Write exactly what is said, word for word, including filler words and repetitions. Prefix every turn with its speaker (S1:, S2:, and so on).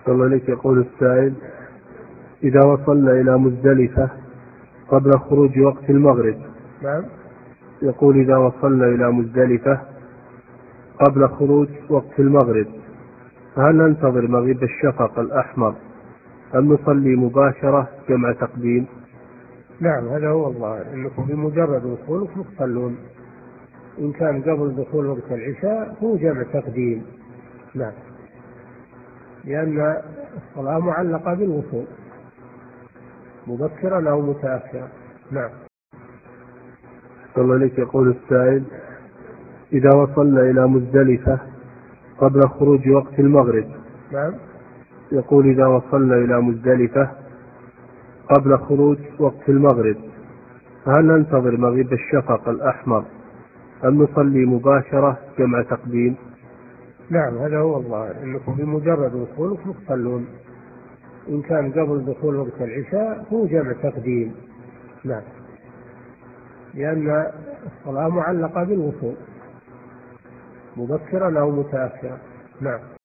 S1: الله عليك. يقول السائل: إذا وصلنا إلى مزدلفة قبل خروج وقت المغرب.
S2: نعم.
S1: يقول: إذا وصلنا إلى مزدلفة قبل خروج وقت المغرب فهل ننتظر مغيب الشفق الأحمر أم نصلي مباشرة جمع تقديم؟
S2: نعم، هذا هو الظاهر، أنكم بمجرد وصولكم تصلون. إن كان قبل دخول وقت العشاء هو جمع تقديم. نعم، لأن الصلاة معلقة بالوصول مبكرا أو متأخرا. نعم.
S1: الله عليك. يقول السائل: إذا وصلنا إلى مزدلفة قبل خروج وقت المغرب.
S2: نعم.
S1: يقول: إذا وصلنا إلى مزدلفة قبل خروج وقت المغرب فهل ننتظر مغيب الشفق الأحمر أم نصلي مباشرة جمع تقديم؟
S2: نعم، هذا هو الظاهر، أنكم بمجرد وصولكم تصلون. إن كان قبل دخول وقت العشاء هو جمع تقديم. نعم، لأن الصلاة معلقة بالوصول مبكرا أو متأخرا. نعم.